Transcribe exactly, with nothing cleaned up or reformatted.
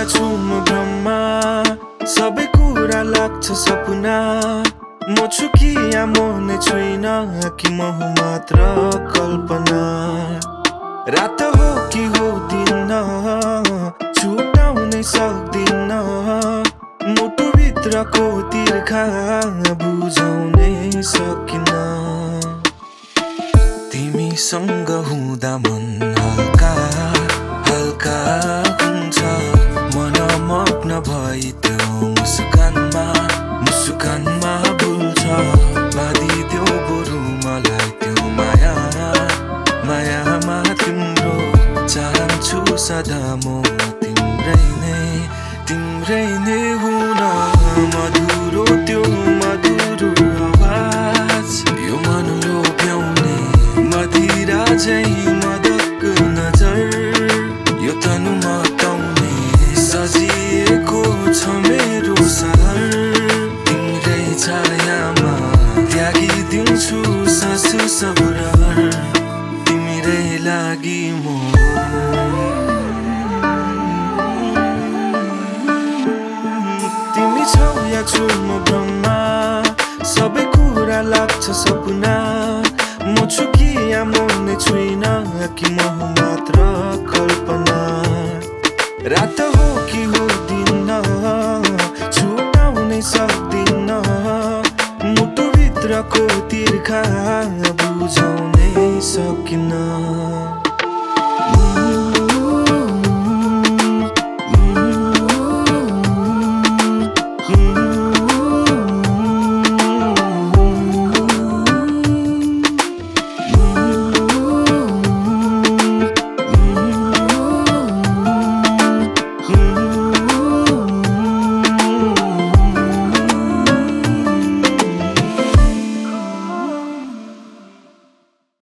छु म ब्रह्मा सबै कुरा लाग्छ सपना म छु कि या म नै छुइन कि म हुँ मात्र कल्पना रात हो कि हो दिन छुटाउनै सक्दिन मुटुभित्रको तिर्खा बुझाउनै सकिन तिमीसँग हुँदा मन हल्का हल्का हुन्छ मन मग्न भई त्यो मुस्कानमा मुस्कानमा भुल्छ बाँधिदेऊ बरु मलाई त्यो माया मायामा तिम्रो चाहन्छु सदा म तिम्रै नै तिम्रै नै हुन मधुरो त्यो मधुरो आवाज यो मन लोभ्याउने मदिरा झै मदक नजर यो तनु मताउने सजिएको छ मेरो सहर तिम्रै छायामा त्यागिदिन्छु सास सबुर तिम्रै लागि म तिमी छौ या छु म ब्रह्मा सबै कुरा लाग्छ सपना म छु कि या म नै छुइन कि म हुँ मात्र कल्पना रात हो कि हो दिन छुटाउनै सक्दिन मुटुभित्रको तिर्खा बुझाउनै सकिन।